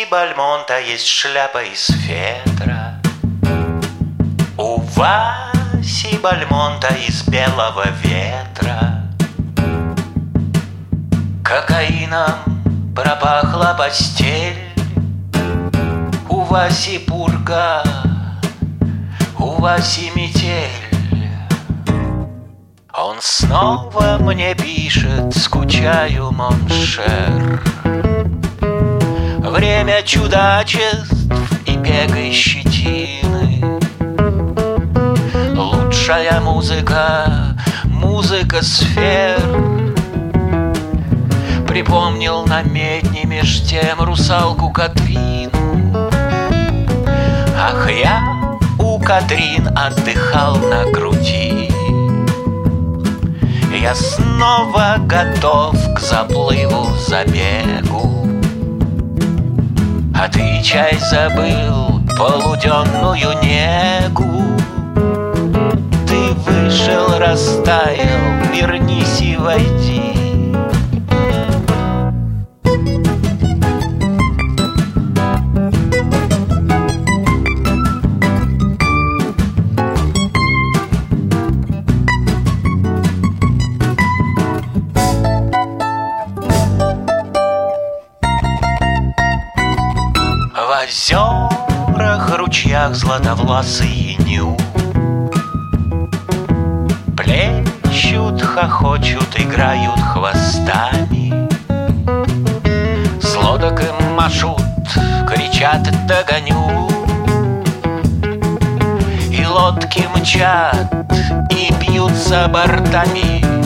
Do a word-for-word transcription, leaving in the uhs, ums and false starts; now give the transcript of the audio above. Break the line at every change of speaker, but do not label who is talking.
Бальмонта есть шляпа из фетра. У Васи Бальмонта из белого ветра. Кокаином пропахла постель. У Васи пурга, у Васи метель. Он снова мне пишет: скучаю, моншер. Время чудачеств и бега и щетины. Лучшая музыка, музыка сфер. Припомнил на медне меж тем русалку Катрину. Ах, я у Катрин отдыхал на груди. Я снова готов к заплыву, забегу. А ты, чай, забыл полуденную негу. Ты вышел, растаял, вернись и войди. В озерах, ручьях златовласые ню плещут, хохочут, играют хвостами. С лодок им машут, кричат: догоню. И лодки мчат, и бьются бортами.